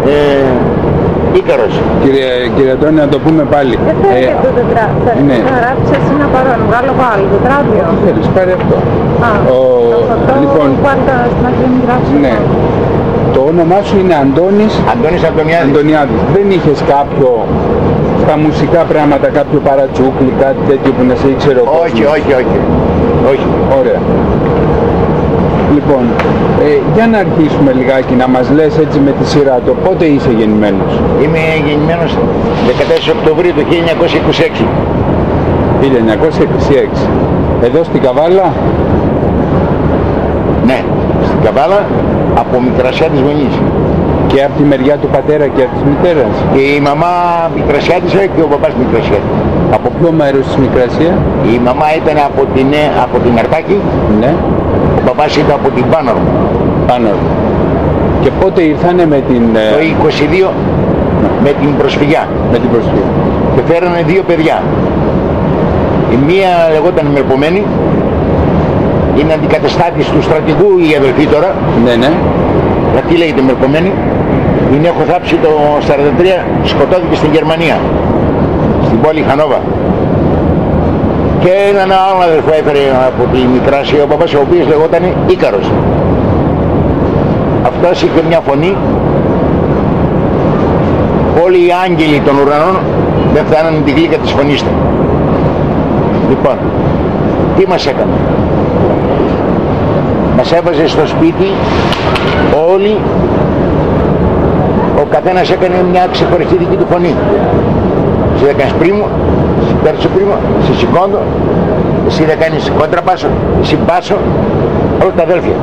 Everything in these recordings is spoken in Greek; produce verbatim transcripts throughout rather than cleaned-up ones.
Ε, Ίκαρος. Κύριε, κύριε Αντώνη, να το πούμε πάλι. Δεν θέλει το τετράδιο. ναι. Θα γράψεις εσύ να πάρω, να βγάλω εγώ άλλο τετράδιο. Θέλεις, πάρε αυτό. Α, Ο, αυτό λοιπόν, πάντα στην αρχή μην γράψω. ναι. Το όνομά σου είναι Αντώνης Αντώνης Αντωνιάδης. Αντωνιάδης. Δεν είχες κάποιο, στα μουσικά πράγματα, κάποιο παρατσούκλι, κάτι τέτοιο που να σε ήξερε ο κόσμος? Όχι, όχι, όχι. Όχι. Ωραία. Λοιπόν, ε, για να αρχίσουμε λιγάκι, να μας λες έτσι με τη σειρά το πότε είσαι γεννημένος? Είμαι γεννημένος δεκατέσσερις Οκτωβρίου του χίλια εννιακόσια είκοσι έξι. χίλια εννιακόσια είκοσι έξι. Εδώ στην Καβάλα? Ναι, στην Καβάλα, από Μικρασιά της Μονής. Και από τη μεριά του πατέρα και από της μητέρας? Και η μαμά Μικρασιάτισα και ο παπάς Μικρασιάτης. Από ποιο μέρος της Μικρασία? Η μαμά ήταν από την, από την Αρτάκη, Ναι. ο παπάς ήταν από την Πάνορμο. Πάνω. Και πότε ήρθανε με την, Το ε, είκοσι δύο με την προσφυγιά με την προσφυγή? και φέρανε δύο παιδιά. Η μία λεγόταν Μερπομένη, είναι αντικαταστάτης του στρατηγού η αδελφή τώρα. Ναι, ναι. Γιατί λέγεται Μερπομένη? Την έχω θάψει το σαράντα τρία, σκοτώθηκε στην Γερμανία, στην πόλη Χανόβα. Και έναν άλλο αδελφό έφερε από τη Μικράσια ο παπάς, ο οποίος λεγόταν Ίκαρος. Αυτός είχε μια φωνή, όλοι οι άγγελοι των ουρανών δεν φτάνανε την γλύκα της φωνής του. Λοιπόν, τι μας έκανε? Μας έβαζε στο σπίτι όλοι, ο καθένας έκανε μια ξεχωριστή δική του φωνή. Εσύ δεν κάνεις πρίμο, εσύ πέρσω πρίμο, εσύ σηκώντο, εσύ δεν κάνεις κόντραπάσο, εσύ μπάσο, όλα τα αδέλφια.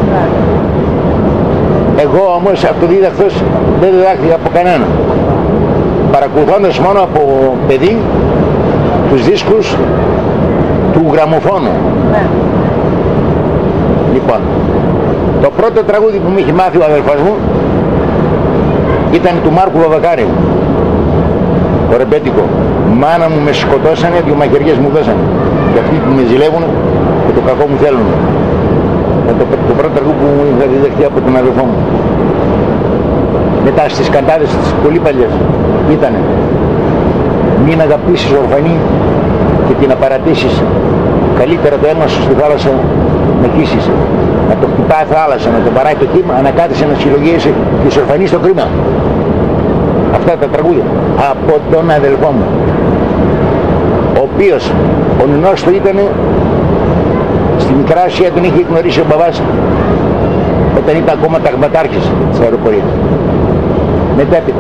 Εγώ όμως αυτοδίδακτος δεν διδάχθηκα από κανένα. Παρακολουθώντας μόνο από παιδί τους δίσκους του γραμμοφώνου. Ναι. Λοιπόν, το πρώτο τραγούδι που μου είχε μάθει ο αδελφός μου ήταν του Μάρκου Βαβακάρη, το ρεμπέτικο. Μάνα μου με σκοτώσανε, δυο μαχαιριές μου δώσανε, και αυτοί που με ζηλεύουν και το κακό μου θέλουν. Είναι το, το πρώτο τραγούδι που μου είχα διδαχθεί από τον αδελφό μου. Μετά στις καντάδες τις πολύ παλιές ήτανε μην αγαπήσεις ορφανή και την απαρατήσεις, καλύτερα το αίμα σου στη θάλασσα να κύσεις, να το χτυπάει θάλασσα, να το παράει το κύμα, να κάθεσαι να συλλογίζεσαι και ορφανή στο κρίμα. Αυτά τα τραγούδια από τον αδελφό μου, ο οποίος ο νονός του ήταν στη Μικρά Ασία, τον είχε γνωρίσει ο μπαμπάς όταν ήταν ακόμα ταγματάρχης της αεροπορίας. Μετέπειτα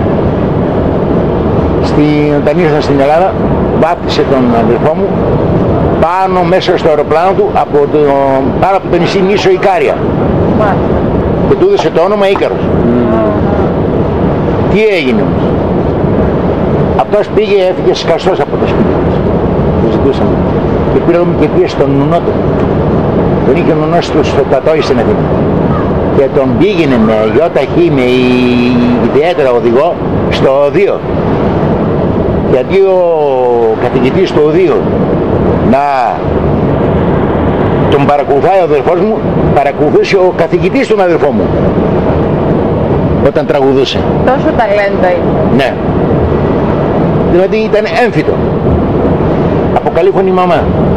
Στη, όταν ήρθα στην Ελλάδα, βάπτισε τον αδελφό μου πάνω μέσα στο αεροπλάνο του από το, πάνω από το νησί Νήσο Ικάρια. Μάλιστα. Και του έδωσε το όνομα Ίκαρος. Mm. Τι έγινε όμως? Αυτός πήγε, έφυγε σκαστός από το σπίτι μας. Το ζητούσαμε. Και πήραμε και πήγε στον νουνό του. Τον είχε ο νουνός του στο Κατόι στην Αθήνα. Και τον πήγαινε με γιοταχή, με ιδιαίτερα οδηγό, στο οδείο. Γιατί ο καθηγητής του οδείου να τον παρακολουθάει ο αδελφός μου, παρακολουθούσε ο καθηγητής του αδελφό μου όταν τραγουδούσε. Τόσο ταλέντο είναι. Ναι. Δηλαδή ήταν έμφυτο. Από καλή φωνή μαμά.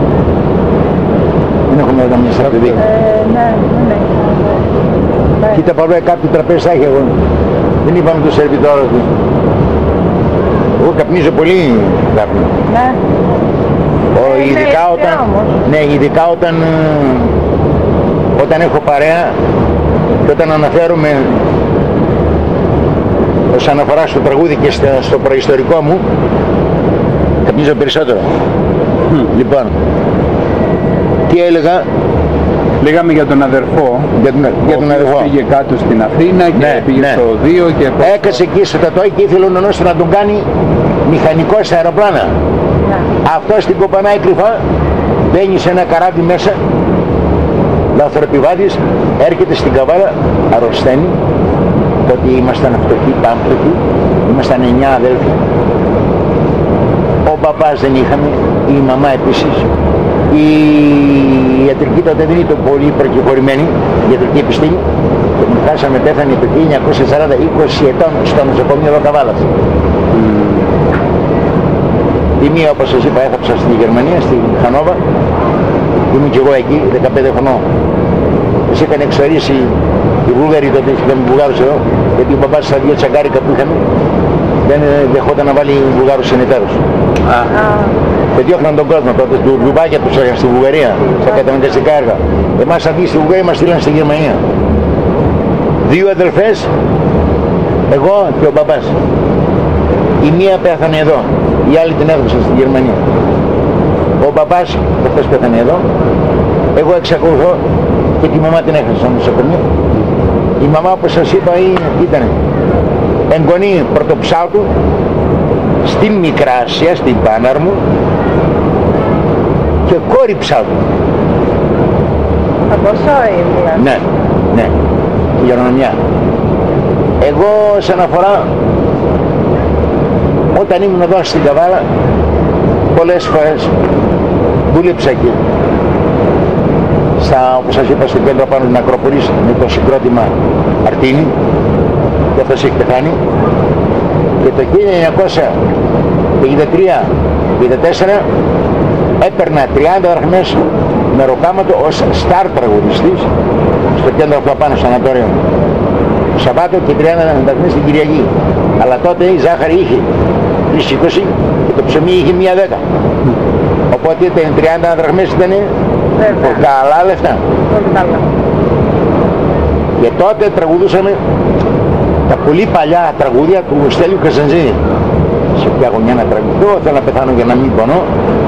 Δεν έχουμε εδώ μια σειρά παιδί. Ε, ναι, ναι. Κοίτα παρόλα κάποιο τραπέζι θα έχει εγώ. Δεν είπαμε το σερβιτόρο του. Εγώ καπνίζω πολύ, Δάφνη. Ναι. Ο, Ε, ειδικά ναι, όταν, όμως. ναι, ειδικά όταν, όταν έχω παρέα και όταν αναφέρομαι όσον αφορά στο τραγούδι και στο, στο προϊστορικό μου, καπνίζω περισσότερο. Mm. Λοιπόν, τι έλεγα? Λέγαμε για τον αδερφό, Για τον, για τον αδερφό. Πήγε κάτω στην Αθήνα και Ναι, πήγε ναι. στο οδείο και... Έκασε εκεί στο Τατόι και ήθελε ο νονός του να τον κάνει μηχανικό στα αεροπλάνα. Ναι. Αυτός την κοπανάει κρυφά, μπαίνει σε ένα καράβι μέσα, λαθροπιβάτης, έρχεται στην Καβάλα, αρρωσταίνει, ότι ήμασταν φτωχοί, πάμπτωχοι, ήμασταν εννιά αδέλφοι. Ο μπαμπάς δεν είχαμε, η μαμά επίσης. Η ιατρική τότε δεν ήταν πολύ προκεχωρημένη, η ιατρική επιστήμη, και μου χάσαμε, πέθανε το χίλια εννιακόσια σαράντα, είκοσι ετών στο νοσοκομείο εδώ Καβάλας. Τη μία, όπως σας είπα, έθαψα στη Γερμανία, στη Χανόβα, ήμουν και εγώ εκεί, δεκαπέντε χρονών. Μας είχαν εξορίσει οι Βούλγαροι, τότε είχαμε Βουλγάρους εδώ, γιατί ο μπαμπάς στα δύο τσαγκάρικα που είχαμε δεν δεχόταν να βάλει Βουλγάρους συνεταίρους. Και διώχναν τον κόσμο τότε, του Λουμπάκια τους έγαν στη Βουλγαρία, στα καταναγκαστικά έργα. Εμάς αντί στη Βουλγαρία μας στείλαν στη Γερμανία. Δύο αδελφές, εγώ και ο μπαμπάς. Η μία πέθανε εδώ, η άλλη την έδωσαν στη Γερμανία. Ο μπαμπάς, αυτός πέθανε εδώ, εγώ εξακολουθώ και τη μαμά την έχασα στο νοσοκομείο. Η μαμά, όπως σας είπα, ήταν εγγονή πρωτοψάλτου στην Μικράσια, στην Πάναρμου, και κόρη ψάλτου. Από Σόι δηλαδή. Ναι, ναι, η γερονομιά. Εγώ, σαν αφορά, όταν ήμουν εδώ στην Καβάλα, πολλές φορές δούλεψα εκεί, στα, όπως σας είπα, στο κέντρο πάνω στην Ακρόπολη, με το συγκρότημα Αρτίνη, και αυτός έχει πεθάνει. Και το χίλια εννιακόσια πενήντα τρία πενήντα τέσσερα έπαιρνα τριάντα δραχμές μεροκάματο ως στάρ τραγουδιστής στο κέντρο αυτό πάνω στο Ανατόριο. Το Σαββάτο και τριάντα δραχμές την Κυριακή. Αλλά τότε η ζάχαρη είχε τρεις είκοσι και το ψωμί είχε μία δέκα. Οπότε τα τριάντα δραχμές ήταν καλά λεφτά. Πολύ καλά. Και τότε τραγουδούσαμε τα πολύ παλιά τραγούδια του Στέλιου Καζαντζή. Σε ποια γωνιά να τραγουδώ, θέλω να πεθάνω για να μην πονώ.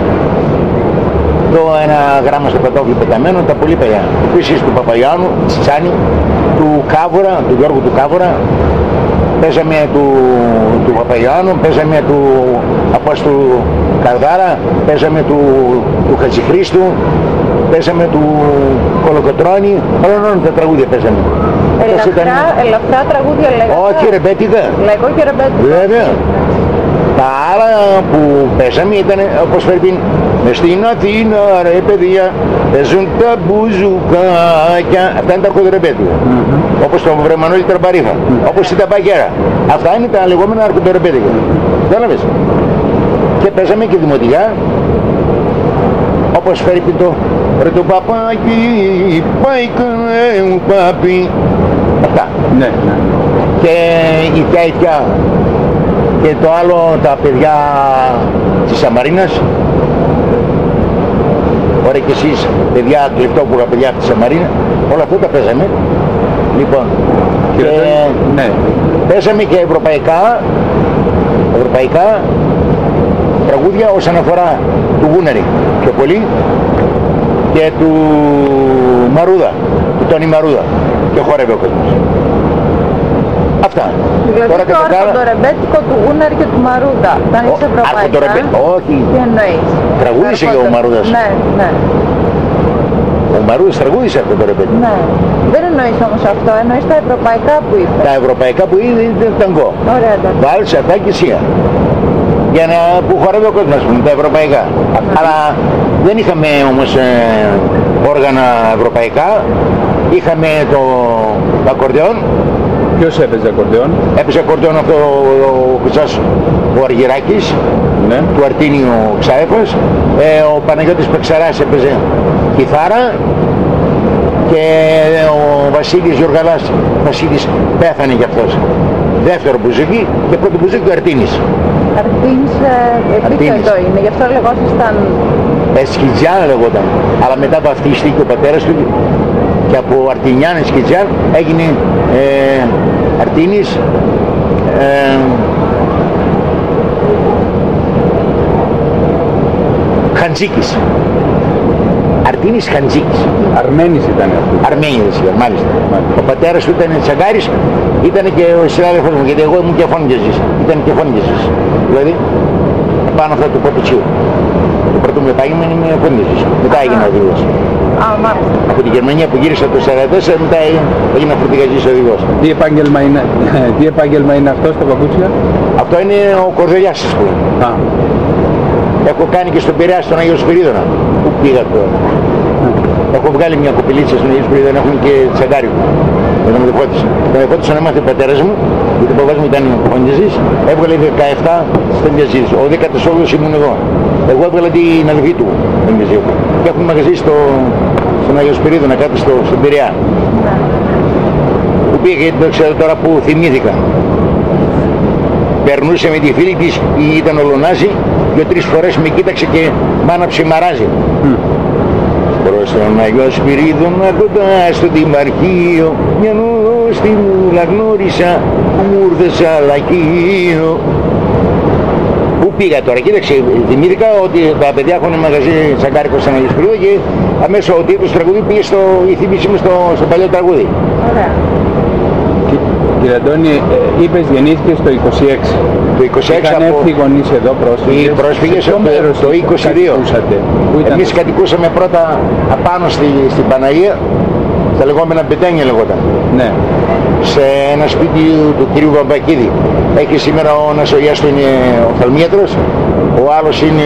Το ένα γράμμα στο πατόφλι πεταμένο, τα πολύ παλιά. Επίσης του Παπαγιάννου, Τσιτσάνη, του Κάβουρα, του Γιώργου του Κάβουρα. Παίζαμε του, του Παπαγιάννου, παίζαμε του Απόστολου Καρδάρα, παίζαμε του, του Χατζηχρήστου, παίζαμε του Κολοκοτρώνη, όλων τα τραγούδια παίζαμε. Ελαφρά, ήταν... ελαφρά τραγούδια λέγατε. Όχι, ρεμπέτικα. Λαϊκό και ρεμπέτικα. Βέβαια. Τα άλλα που παίζαμε ήταν, όπως φέρει, μες στην Αθήνα ρε παιδιά, παίζουν τα μπουζουκάκια. Αυτά είναι τα αρκουδορεμπέτικα. Mm-hmm. Όπως το Βρεμανόλη Τραμπαρίφα, mm-hmm. όπως η Ταμπακέρα. Αυτά είναι τα λεγόμενα αρκουδορεμπέτικα. Κατάλαβες. Και παίζαμε και δημοτικά, όπως φέρει το ρε το παπάκι, πάει κανέ μου παπί. Αυτά. Ναι. Και η Τιάιτια και το άλλο, τα παιδιά της Σαμαρίνας. Ωραία και εσείς, παιδιά κλειφτόπουλα, παιδιά από τη Σαμαρίνα. Όλα αυτά τα παίζαμε. Λοιπόν, και, και ναι. Παίζαμε και ευρωπαϊκά, ευρωπαϊκά τραγούδια όσον αφορά του Γούναρη πιο πολύ και του Μαρούδα, του Τόνι Μαρούδα, και χόρευε ο κόσμος. Αυτά. Δηλαδή τώρα το αρχοντορεμπέτικο του Γούναρη και του Μαρούδα ήταν εις ευρωπαϊκά. Όχι. Τι εννοείς? Τραγούδισε και ο Μαρούδας. Ναι, ναι. Ο Μαρούδας τραγούδισε αρχοντορεμπέτικο. Ναι. Δεν εννοείς όμως αυτό, εννοείς τα ευρωπαϊκά που είπε. Τα ευρωπαϊκά που είδε ήταν ταγκό. Ωραία, εντάξει. Βάλσε αυτά και σία. Για να που χορεύει ο κόσμος, τα ευρωπαϊκά. Mm-hmm. Αλλά δεν είχαμε όμως ε, όργανα ευρωπαϊκά. Είχαμε το, το ακορντεόν. Ποιος έπαιζε ακορντεόν? Έπαιζε ακορντεόν αυτό ο Κουτσάς, ο Αργυράκης, ναι. Του Αρτίνη ο Ξάεφος. Ε, ο Παναγιώτης Πεξαράς έπαιζε κιθάρα. Και ο Βασίλης Γιοργαλάς, Βασίλης πέθανε κι αυτός. Δεύτερο μπουζούκι και πρώτο μπουζούκι ο Αρτίνης. Αρτίνης, ε, εδώ είναι, γι' αυτό λεγόσασταν... Σκιτζιάν λεγόταν, αλλά μετά βαφτίστηκε ο πατέρας του και από Αρτινιάν Σκιτζιάν έγινε ε, Αρτίνης ε, Χαντζίκης. Αρτίνης Χαντζίκης. Αρμένης ήταν αυτό. Αρμένης ήταν, μάλιστα. μάλιστα. Ο πατέρας του ήταν Τσαγκάρης, ήταν και ο συνάδελφος μου, γιατί εγώ ήμουν και φώνγεζης. Ήταν και φώνγεζης. Δηλαδή, πάνω αυτά του Ποτουτσίου. Το πρώτο μου επάγγελμα είναι φώνγεζης. Μετά έγινα οδηγός. Α, μάλιστα. Από τη Γερμανία που γύρισα το σαράντα τέσσερα, μετά έγινα φορτηγαζής οδηγός. Τι επάγγελμα είναι, τι επάγγελμα είναι αυτό στα παπούτσια? Αυτό είναι ο Κορδελιάς που είναι. Α. Έχω κάνει και στον Πειραιά, στον Άγιο Σπυρίδωνα, που πήγα τώρα. Έχω βγάλει μια κοπηλίτσα στον Ιλιοσπυρίδη, δεν έχουν και τσαγκάρι. Δεν με φώτισε. Τον εφώτισε να μάθει ο πατέρας μου, γιατί ο παπάς μου ήταν φωνητής, έβγαλε δεκαεπτά στην διαζήτηση. Ο δέκατος όγδοος ήμουν εγώ. Εγώ έβγαλα την αδελφή του, τον διαζήτηση. Και έχουμε μαγαζί στο, στον Άγιο Σπυρίδο, να κάτω στο, στον Πειραιά. Που πήγε, γιατί το ξέρω τώρα που θυμήθηκα. Περνούσε με τη φίλη της, ήταν ολονάζη, δύο-τρεις φορές με κοίταξε και μ' άναψε μαράζι. Mm. Προς τον Άγιο Σπυρίδο κοντά στο Δημαρχείο, μια νόστη μούλα γνώρισα που μου ήρθε λακείο. Πού πήγα τώρα, κοίταξε, θυμήθηκα ότι τα παιδιά έχουν μαγαζί τσαγκάρικο στον Άγιο Σπυρίδο και αμέσως ο τίτλος του τραγουδί πήγε στο, η θύμηση μου στο, στο παλιό τραγούδι. Ωραία. Κύριε Αντώνη, ε, είπες γεννήθηκε στο είκοσι έξι. Το είκοσι έξι είχαν από... έρθει οι γονείς εδώ πρόσφυγες. Οι πρόσφυγες το, το είκοσι δύο. Εμείς κατοικούσαμε πρώτα απάνω στη, στην Παναγία, στα λεγόμενα Μπετάνια λεγόταν. Ναι. Σε ένα σπίτι του κυρίου Βαμπακίδη. Έχει σήμερα ο νοσογειάς του είναι ο Φαλμίατρος, ο άλλος είναι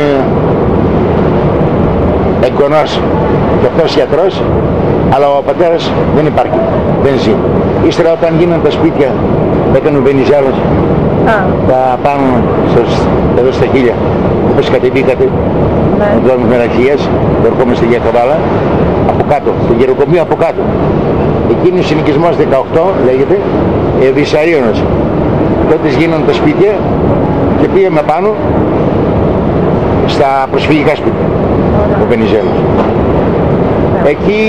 εγγονός και αυτός γιατρός, αλλά ο πατέρας δεν υπάρχει, δεν ζει. Ύστερα όταν γίνανε τα σπίτια, έκανε ο Βενιζέλος, τα πάνω στους, εδώ στα χίλια, όπως κατεβήκατε, ναι. Ο δρόμος Μεραξίας, το ερχόμαστε για Καβάλα, από κάτω, στο γεροκομείο από κάτω. Εκείνη ο συνοικισμός δεκαοκτώ λέγεται, ε, Βυσαρίωνος. Τότε γίνανε τα σπίτια και πήγαμε πάνω στα προσφυγικά σπίτια, ο Βενιζέλος. Εκεί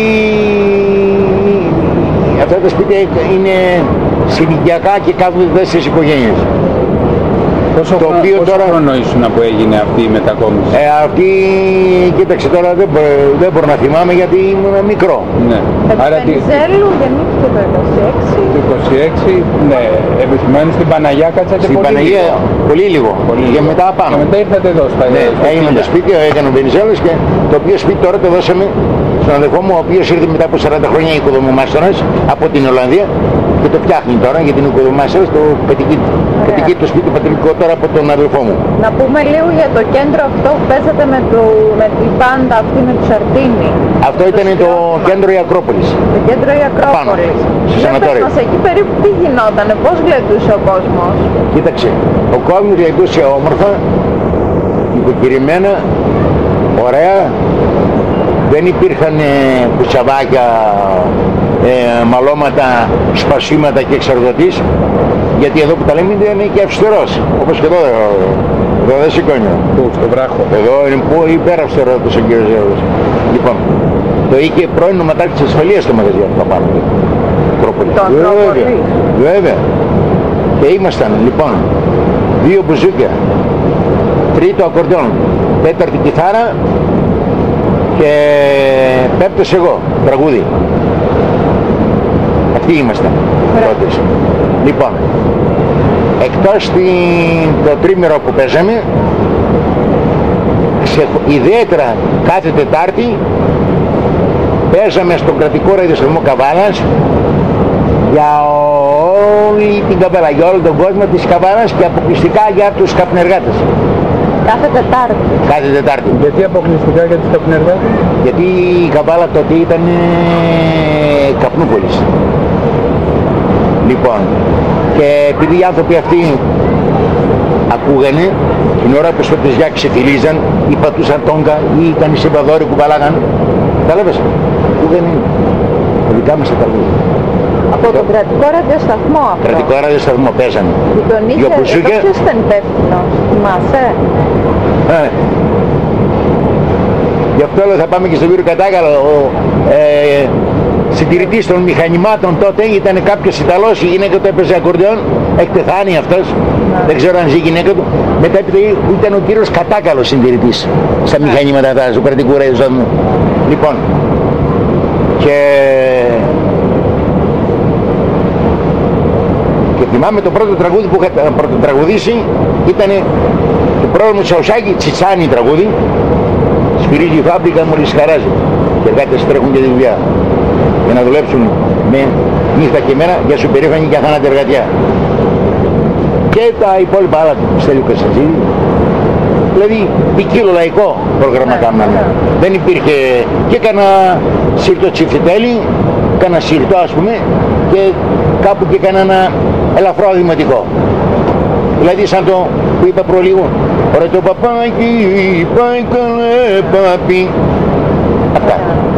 αυτά τα σπίτια είναι συνοικιακά και κάθονται τέσσερις οικογένειες. Πόσο, το οποίο πόσο τώρα... χρόνο ήσουν που έγινε αυτή η μετακόμιση? Ε, αυτή, κοίταξε τώρα, δεν, μπο, δεν μπορώ να θυμάμαι γιατί ήμουν μικρό. Ναι. Άρα τι... Βενιζέλου γεννήθηκε το είκοσι έξι. Το είκοσι έξι, ναι. Επιθυμμένοι στην Παναγιά κάτσατε στην πολύ Παναγία, λίγο. Πολύ λίγο. Πολύ και λίγο. μετά πάνω. Και μετά ήρθατε εδώ στα ναι, έγινε το σπίτι, έκανε ο Βενιζέλος και το οποίο σπίτι τώρα το δώσαμε στον αδερφό μου, ο οποίος ήρθε μετά από σαράντα χρόνια οικοδομομάστορας από την Ολλανδία και το φτιάχνει τώρα για την οικοδομομάστορας, το κατοικεί το σπίτι πατρικό τώρα από τον αδερφό μου. Να πούμε λίγο για το κέντρο αυτό που παίζατε με, το, με την πάντα αυτή με του Σαρτίνι. Αυτό ήταν το, το κέντρο η Ακρόπολης. Το κέντρο η Ακρόπολης. Στο σανατόριο. Μας εκεί περίπου τι γινότανε, πώς γλεντούσε ο κόσμος? Κοίταξε, ο κόσμος γλεντούσε όμορφα, νοικοκυρημένα, ωραία. Δεν υπήρχαν ε, κουτσαβάκια, ε, μαλώματα, σπασίματα και εξαρδοτής, γιατί εδώ που τα λέμε είναι και αυστηρός, όπως και εδώ, εδώ δεν σηκώνει. Πού, στο βράχο. Εδώ είναι υπεραυστερό ο κύριος Ζέος. Λοιπόν, το είχε πρώην νοματάρχη της ασφαλείας στο μαγαζί αυτό πάνω. Ακρόπολη. Βέβαια, βέβαια. Και ήμασταν λοιπόν δύο μπουζούκια, τρίτο ακορντεόν, τέταρτη κιθάρα και πέμπτος εγώ, τραγούδι. Αυτοί ήμασταν τότε. Λοιπόν, εκτός την, το τρίμηνο που παίζαμε, σε, ιδιαίτερα κάθε Τετάρτη παίζαμε στον κρατικό ραδιοσταθμό Καβάλας για όλη την Καβάλα, για όλο τον κόσμο της Καβάλας και αποκλειστικά για τους καπνεργάτες. Κάθε Τετάρτη. Κάθε Τετάρτη. Γιατί αποκλειστικά για τους καπνεργάτες? Γιατί η Καβάλα τότε ήταν ε, καπνούπολης. Λοιπόν, και επειδή οι άνθρωποι αυτοί ακούγανε την ώρα που στο παιδιά ξεφυλίζαν ή πατούσαν τόγκα ή ήταν οι συμπαδόροι που παλάγαν, κατάλαβες, ακούγανε τα δικά μας τα τραγούδια. Από τον κρατικό ραδιοσταθμό αυτό. Κρατικό ραδιοσταθμό παίζανε. Τον είχε, εδώ ποιος ήταν υπεύθυνος, θυμάσαι? Ε, γι' αυτό λέω θα πάμε και στον κύριο Κατάκαλο. Ο ε, συντηρητής των μηχανημάτων τότε ήταν κάποιος Ιταλός, η γυναίκα του έπαιζε ακορντεόν, έχει πεθάνει αυτός, ναι. Δεν ξέρω αν ζει η γυναίκα του. Μετά ήταν ο κύριος Κατάκαλος συντηρητής στα ναι. μηχανήματα αυτά, στο κρατικό ραδιοσταθμό. Λοιπόν, και... και θυμάμαι το πρώτο τραγούδι που είχα πρωτοτραγουδήσει ήταν το πρώτο μου Τσαουσάκη, Τσιτσάνι τραγούδι. Σφυρίζει η φάμπρικα μόλις χαράζει και εργάτες τρέχουν για τη δουλειά για να δουλέψουν με νύχτα και μέρα για σου περήφανη και αθάνατη εργατιά. Και τα υπόλοιπα άλλα του Στέλιου Κασατζίδη, Δηλαδή ποικίλο λαϊκό πρόγραμμα Ναι, κάναμε. ναι. Δεν υπήρχε και κανένα σύρτο τσιφτιτέλι, κανένα σύρτο ας πούμε, και κάπου και κανένα ελαφρό δημοτικό. Δηλαδή σαν το που είπα προλίγο, ωραία το παπάκι, πάει καλέ παπί. Αυτά.